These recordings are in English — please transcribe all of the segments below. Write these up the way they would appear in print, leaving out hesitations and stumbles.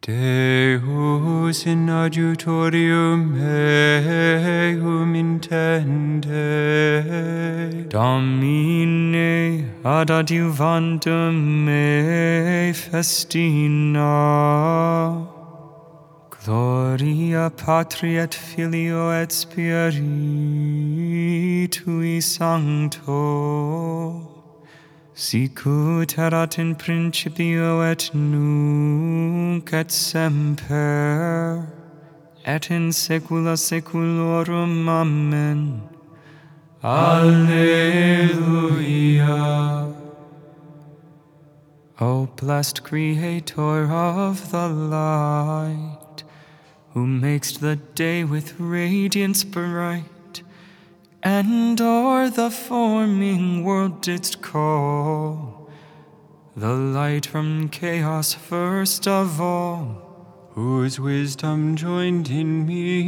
Deus in adjutorium meum intende. Domine ad adjuvandum me festina. Gloria Patri et Filio et Spiritui Sancto. Sicut erat in principio et nunc et semper, et in saecula saeculorum. Amen. Alleluia. O blessed Creator of the light, who makest the day with radiance bright, and o'er the forming world didst call the light from chaos first of all, whose wisdom joined in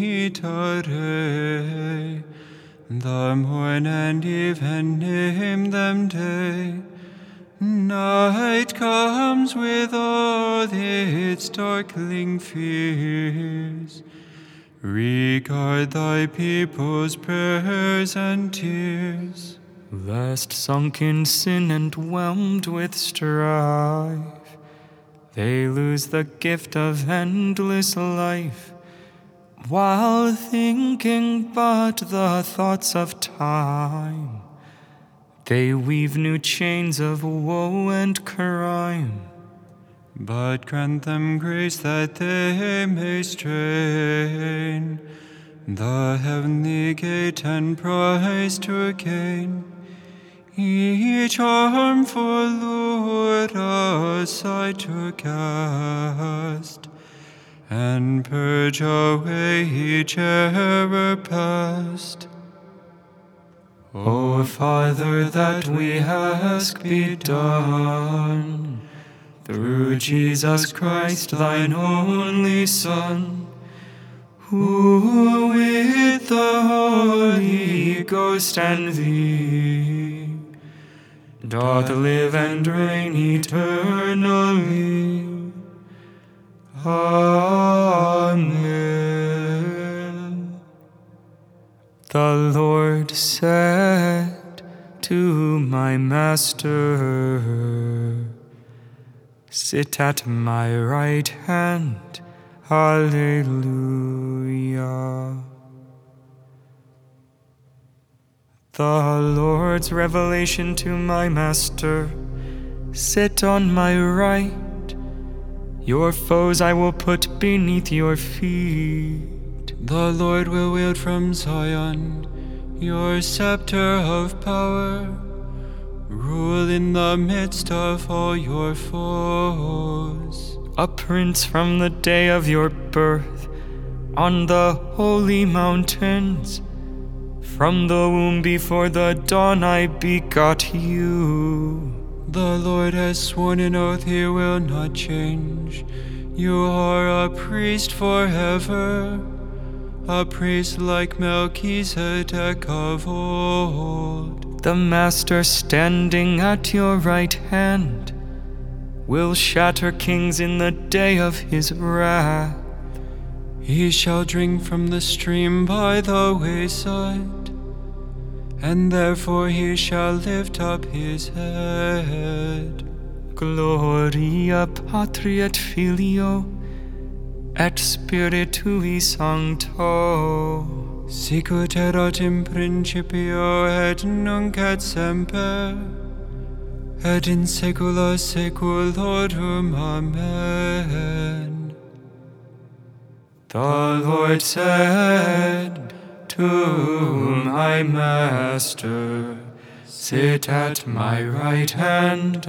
meter the morn and eve, and named them day. Night comes with all its darkling fears. Regard thy people's prayers and tears. lest sunk in sin and whelmed with strife, they lose the gift of endless life, while thinking but the thoughts of time. They weave new chains of woe and crime. But grant them grace that they may strain the heavenly gate and prize to gain. Each harmful lure aside to cast, and purge away each error past. O Father, that we ask be done, through Jesus Christ, thine only Son, who with the Holy Ghost and thee doth live and reign eternally. Amen. The Lord said to my Master, sit at my right hand. Alleluia. The Lord's revelation to my Master, sit on my right. Your foes I will put beneath your feet. The Lord will wield from Zion your scepter of power. Rule in the midst of all your foes. A prince from the day of your birth, on the holy mountains. From the womb before the dawn I begot you. The Lord has sworn an oath he will not change. You are a priest forever, a priest like Melchizedek of old. The Master standing at your right hand will shatter kings in the day of his wrath. He shall drink from the stream by the wayside, and therefore he shall lift up his head. Gloria Patri et Filio et Spiritui Sancto. Sicut erat in principio et nunc et semper, et in saecula saeculorum. Amen. The Lord said to my Master, sit at my right hand.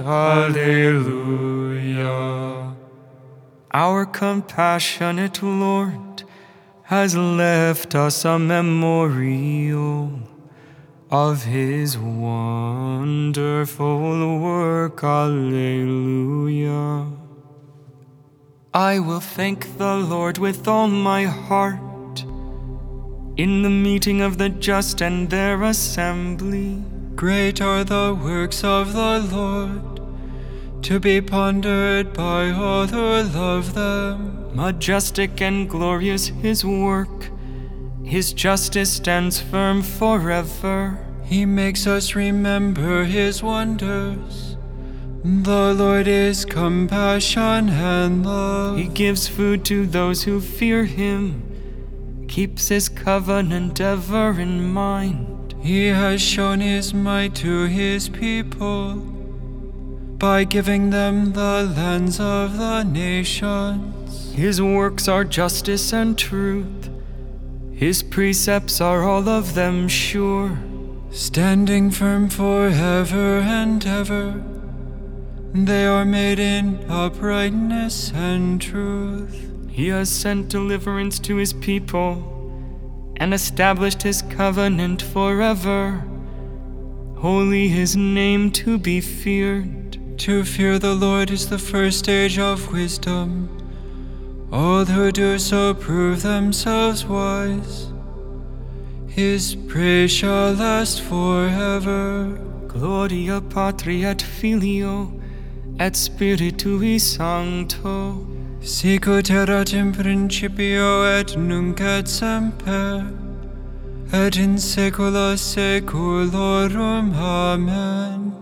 Alleluia. Our compassionate Lord has left us a memorial of his wonderful work. Alleluia. I will thank the Lord with all my heart in the meeting of the just and their assembly. Great are the works of the Lord. to be pondered by all who love them. Majestic and glorious his work, his justice stands firm forever. He makes us remember his wonders. The Lord is compassion and love. He gives food to those who fear him, keeps his covenant ever in mind. He has shown his might to his people by giving them the lands of the nations. His works are justice and truth, his precepts are all of them sure, standing firm forever and ever. They are made in uprightness and truth. He has sent deliverance to his people and established his covenant forever. Holy his name to be feared. To fear the Lord is the first stage of wisdom. All who do so prove themselves wise. His praise shall last forever. Gloria Patri et Filio et Spiritui Sancto, Sicut erat in principio et nunc et semper, et in saecula saeculorum. Amen.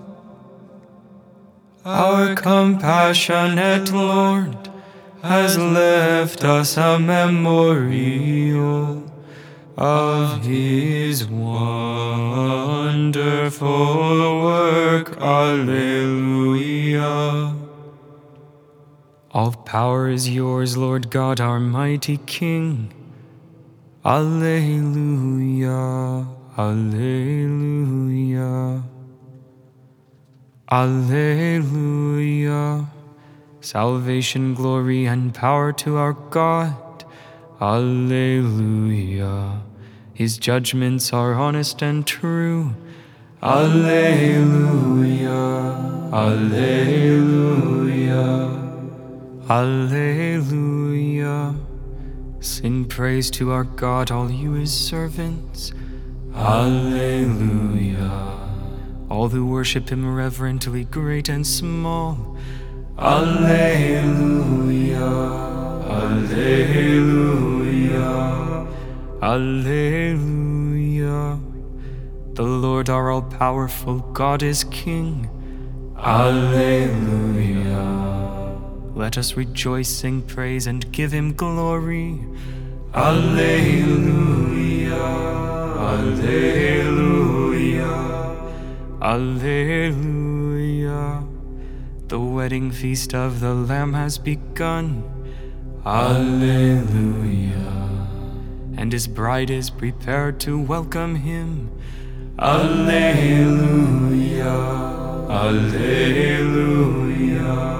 Our compassionate Lord has left us a memorial of his wonderful work. Alleluia. All power is yours, Lord God, our mighty King. Alleluia. Alleluia. Alleluia. Salvation, glory, and power to our God. Alleluia. His judgments are honest and true. Alleluia. Alleluia. Alleluia. Sing praise to our God, all you his servants. Alleluia. All who worship him reverently, great and small. Alleluia. Alleluia. Alleluia. The Lord our all-powerful God is King. Alleluia. Let us rejoice, sing praise, and give him glory. Alleluia. Alleluia. Alleluia. The wedding feast of the Lamb has begun. Alleluia. And his bride is prepared to welcome him. Alleluia. Alleluia.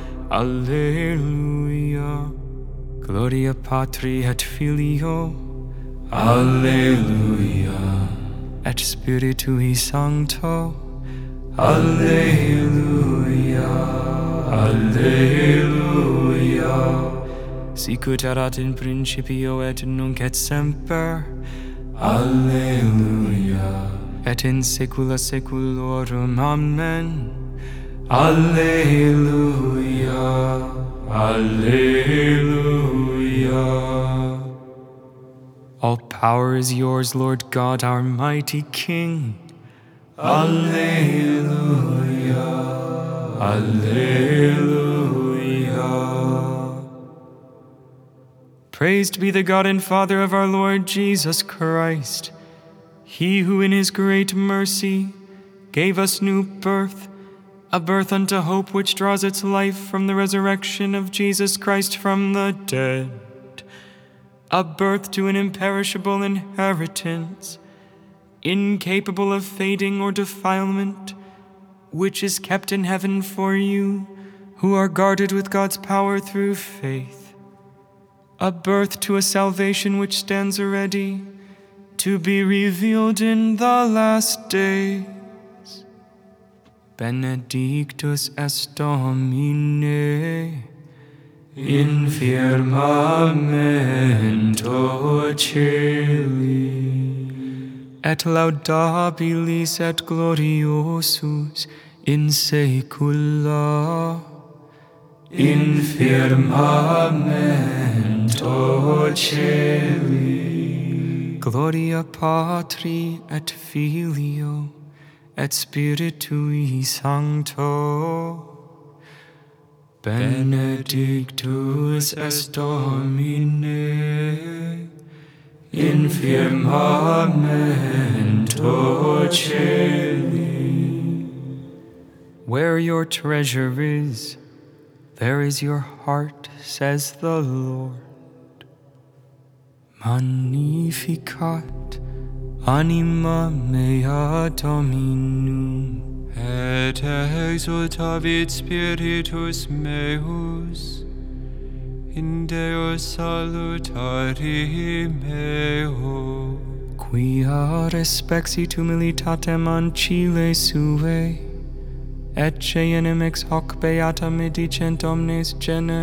Alleluia. Gloria Patri et Filio. Alleluia. Et Spiritui Sancto. Alleluia. Alleluia. Sicut erat in principio et nunc et semper. Alleluia. Et in saecula saeculorum. Amen. Alleluia. Alleluia. All power is yours, Lord God, our mighty King. Alleluia. Alleluia. Praised be the God and Father of our Lord Jesus Christ, he who in his great mercy gave us new birth, a birth unto hope which draws its life from the resurrection of Jesus Christ from the dead, a birth to an imperishable inheritance, incapable of fading or defilement, which is kept in heaven for you, who are guarded with God's power through faith, a birth to a salvation which stands ready to be revealed in the last day. Benedictus est Domine in firmamento celi, et laudabilis et gloriosus in saecula. In firmamento celi. Gloria Patri et Filio et Spiritui Sancto. Benedictus est Domine in firmamento celi. Where your treasure is, there is your heart, says the Lord. Magnificat anima mea Dominum. Et exultavit spiritus meus in Deo salutari meo. Quia respexit humilitatem ancile suae, ecce inimix hoc beata medicent omnes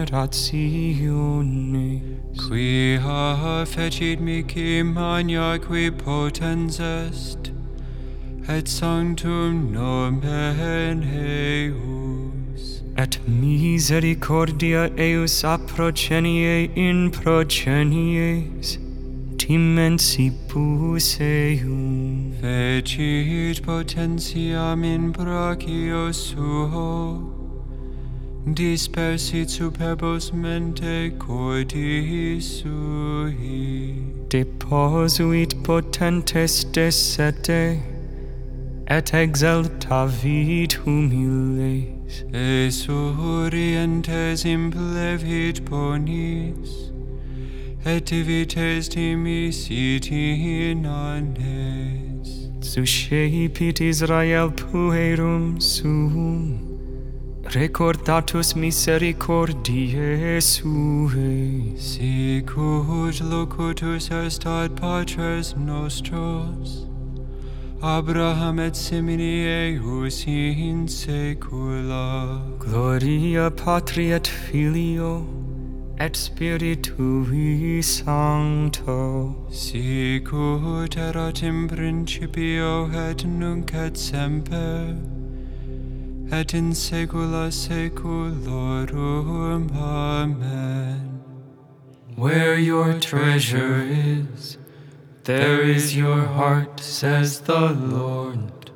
generationes. Quia fecit mihi magna qui potens est, et sanctum nomen eius. Et misericordia eius a procenie in procenies, timensibus eum. Fecit potentiam in brachio suo, dispersit superbos mente cordis sui. Deposuit potentes de sete, et exaltavit humiles. Esurientes implevit bonis, et divites dimisit in annes. Suscepit Israel puerum suum, recordatus misericordiae suae. Sicut locutus est ad patres nostros, Abraham et semini eius in saecula. Gloria Patri et Filio et Spiritui Sancto. Sicut erat in principio et nunc et semper, et in saecula saeculorum. Amen. Where your treasure is, there is your heart, says the Lord.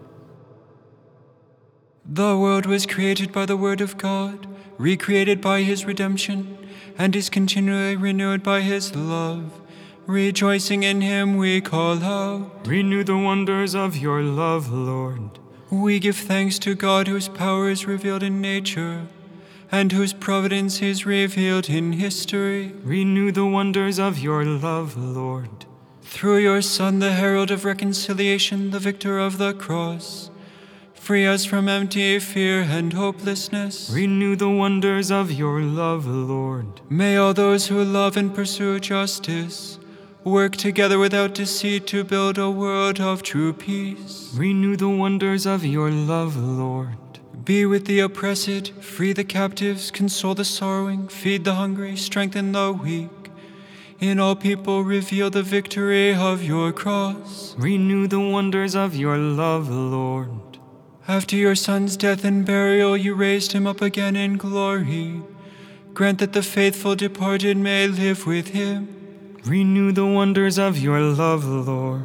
The world was created by the word of God, recreated by his redemption, and is continually renewed by his love. Rejoicing in him we call out, Renew the wonders of your love, Lord. we give thanks to God whose power is revealed in nature, and whose providence is revealed in history. Renew the wonders of your love, Lord. Through your Son, the herald of reconciliation, the victor of the cross, free us from empty fear and hopelessness. Renew the wonders of your love, Lord. May all those who love and pursue justice work together without deceit to build a world of true peace. Renew the wonders of your love, Lord. Be with the oppressed, free the captives, console the sorrowing, feed the hungry, strengthen the weak. In all people reveal the victory of your cross. Renew the wonders of your love, Lord. After your Son's death and burial, you raised him up again in glory. Grant that the faithful departed may live with him. Renew the wonders of your love, Lord.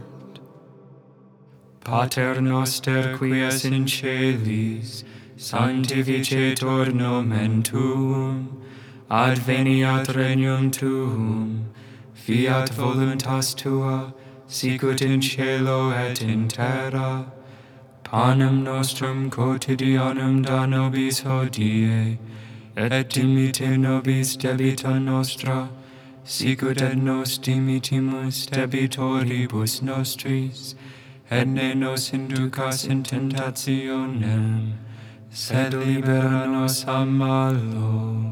Pater noster qui es in celis, sanctificetur nomen tuum, adveniat regnum tuum, fiat voluntas tua, sicut in cielo et in terra. Panem nostrum quotidianum da nobis hodie, et dimitte nobis debita nostra, sicut et nos dimittimus debitoribus nostris, et ne nos inducas in tentationem, sed libera nos a malo.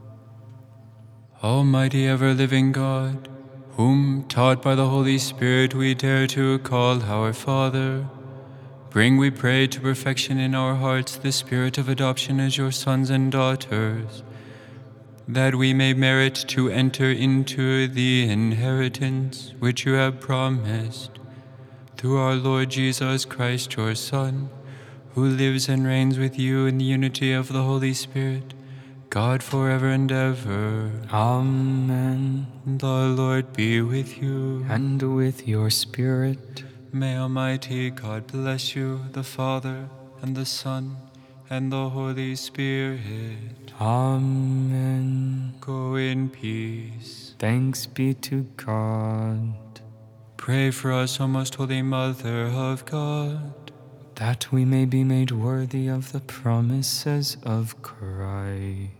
Almighty ever-living God, whom, taught by the Holy Spirit, we dare to call our Father, bring, we pray, to perfection in our hearts the spirit of adoption as your sons and daughters, that we may merit to enter into the inheritance which you have promised, through our Lord Jesus Christ, your Son, who lives and reigns with you in the unity of the Holy Spirit, God forever and ever. Amen. The Lord be with you. And with your spirit. May Almighty God bless you, the Father, and the Son, and the Holy Spirit. Amen. Go in peace. Thanks be to God. Pray for us, O most holy Mother of God, that we may be made worthy of the promises of Christ.